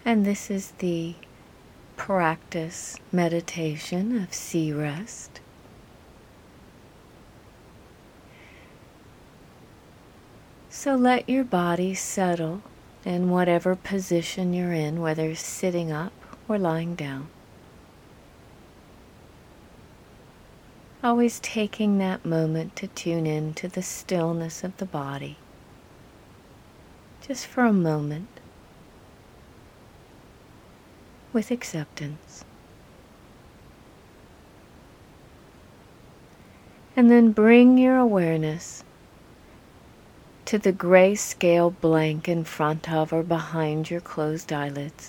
And this is the practice meditation of sea rest. So let your body settle in whatever position you're in, whether sitting up or lying down. Always taking that moment to tune in to the stillness of the body, just for a moment, with acceptance. And then bring your awareness to the gray scale blank in front of or behind your closed eyelids.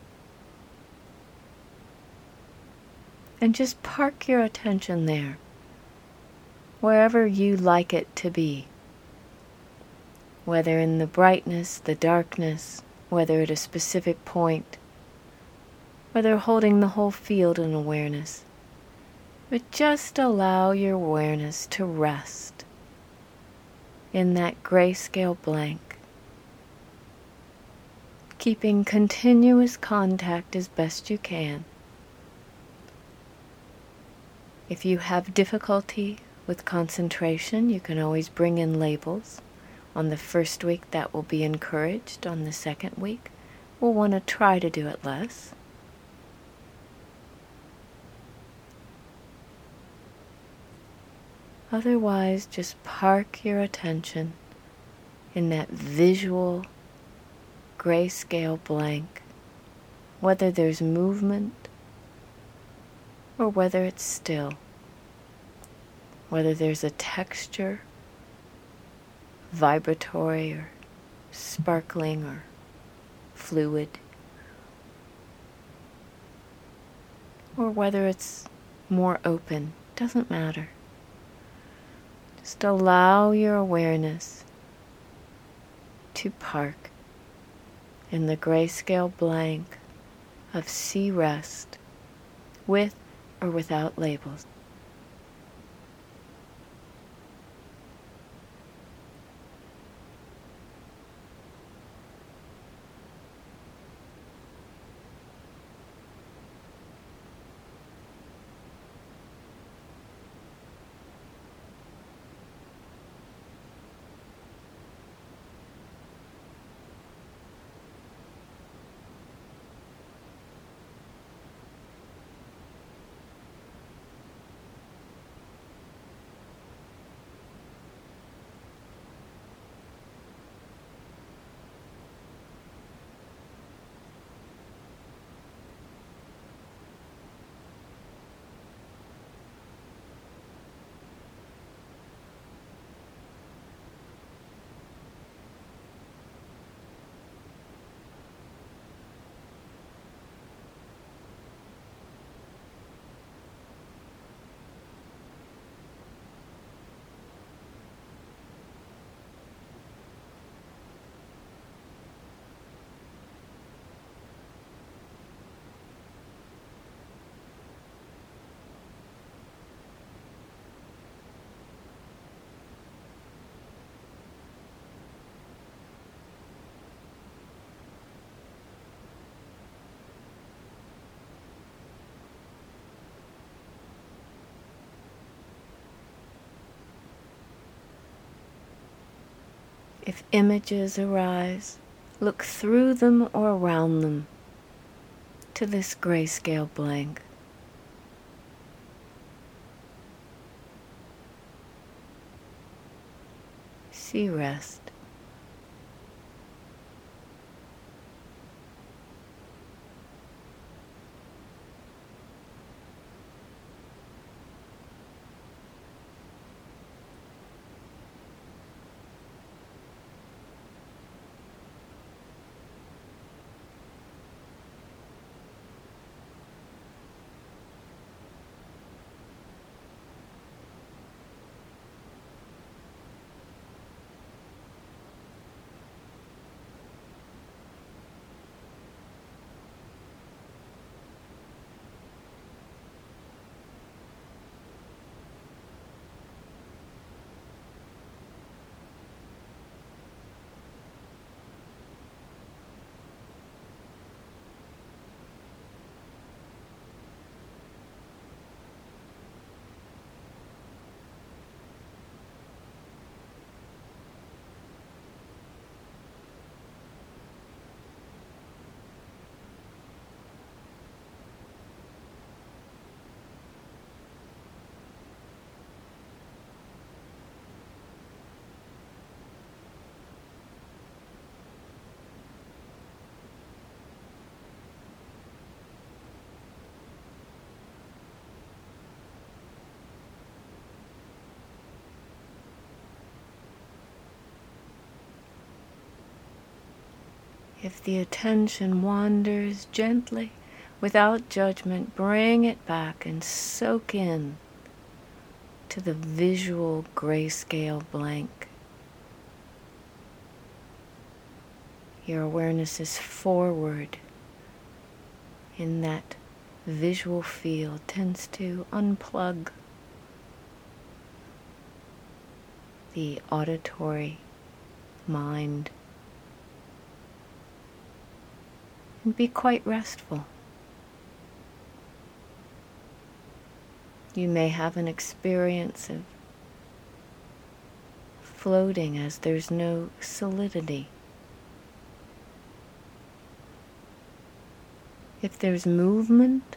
And just park your attention there, wherever you like it to be. Whether in the brightness, the darkness, whether at a specific point, whether holding the whole field in awareness. But just allow your awareness to rest in that grayscale blank, keeping continuous contact as best you can. If you have difficulty with concentration, you can always bring in labels. On the first week, that will be encouraged. On the second week, we'll want to try to do it less. Otherwise, just park your attention in that visual grayscale blank, whether there's movement or whether it's still, whether there's a texture, vibratory or sparkling or fluid, or whether it's more open, doesn't matter. Just allow your awareness to park in the grayscale blank of sea rest, with or without labels. If images arise, look through them or around them to this grayscale blank. See rest. If the attention wanders gently, without judgment, bring it back and soak in to the visual grayscale blank. Your awareness is forward in that visual field, tends to unplug the auditory mind and be quite restful. You may have an experience of floating as there's no solidity. If there's movement,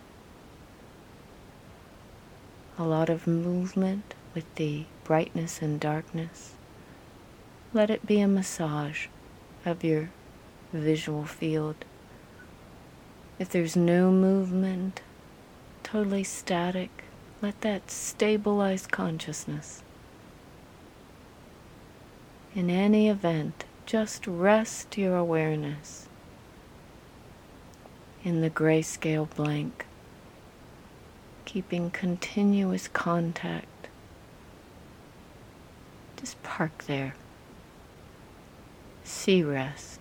a lot of movement with the brightness and darkness, let it be a massage of your visual field. If there's no movement, totally static, let that stabilize consciousness. In any event, just rest your awareness in the grayscale blank, keeping continuous contact. Just park there. See rest.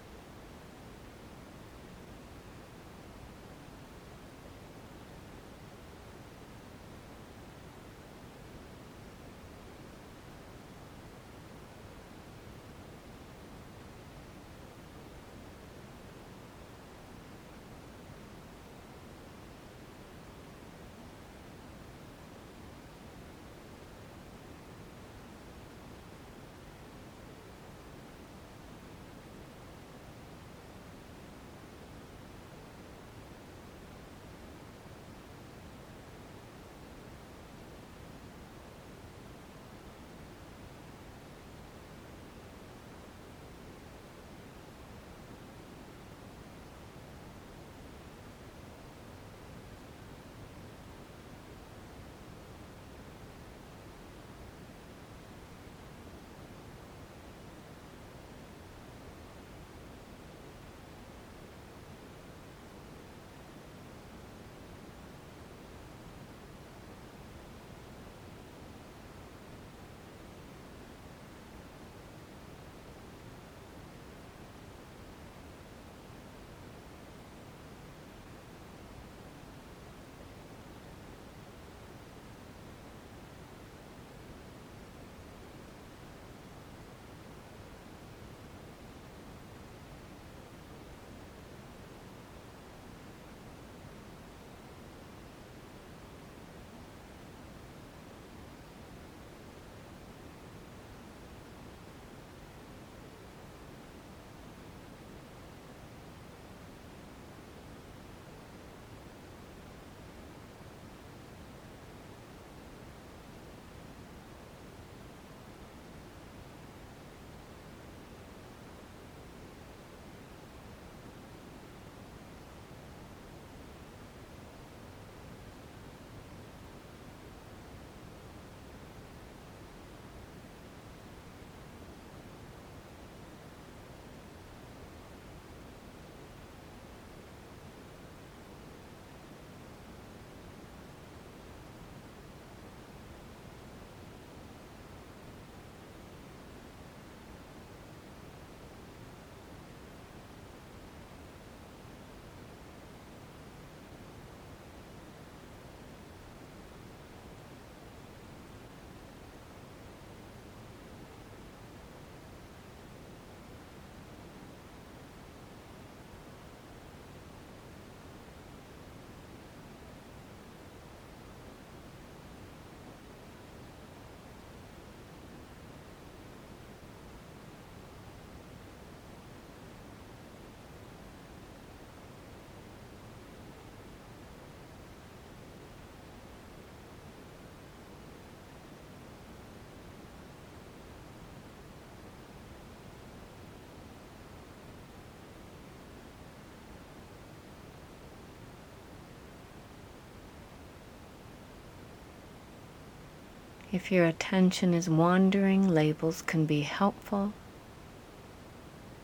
If your attention is wandering, labels can be helpful.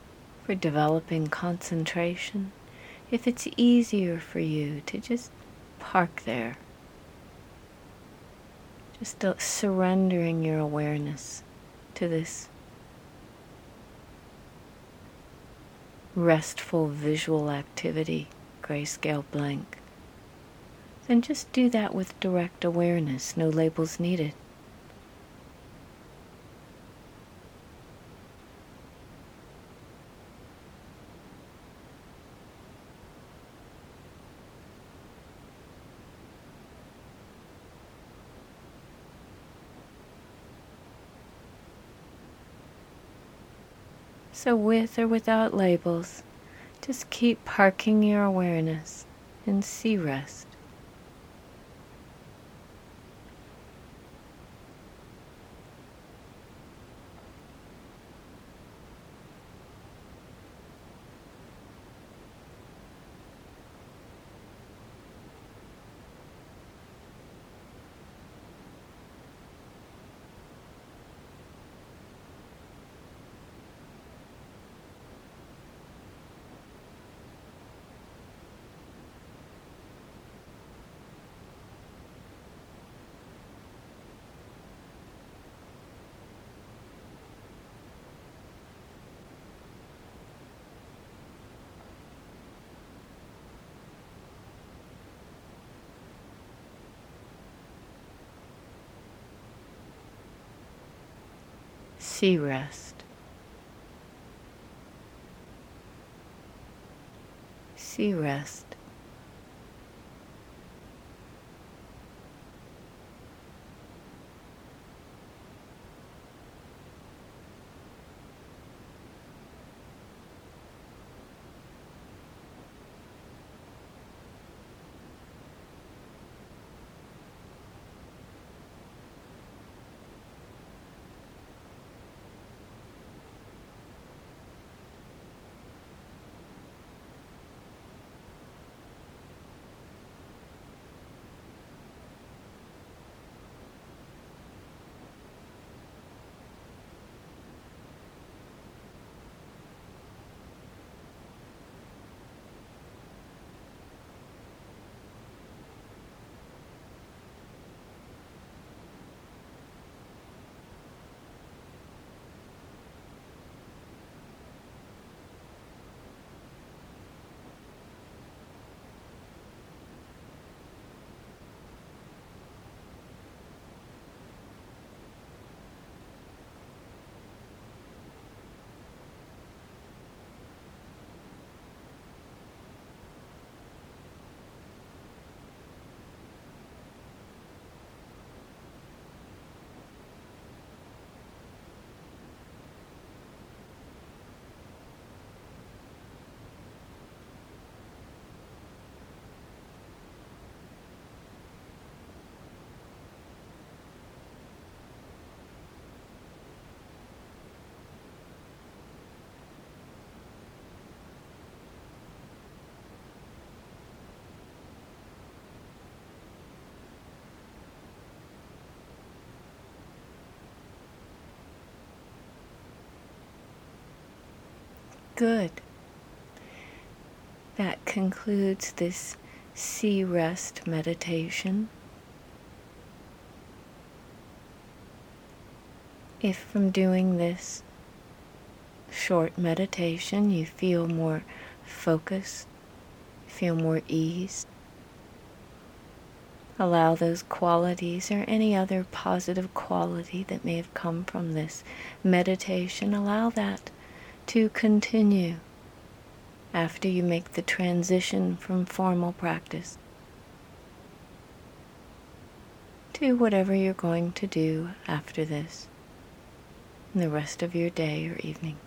for developing concentration, if it's easier for you to just park there, just surrendering your awareness to this restful visual activity, grayscale blank, then just do that with direct awareness, no labels needed. So with or without labels, just keep parking your awareness and see rest. See rest. See rest. Good. That concludes this See Rest meditation. If from doing this short meditation you feel more focused, feel more ease, allow those qualities or any other positive quality that may have come from this meditation, allow that to continue after you make the transition from formal practice to whatever you're going to do after this, in the rest of your day or evening.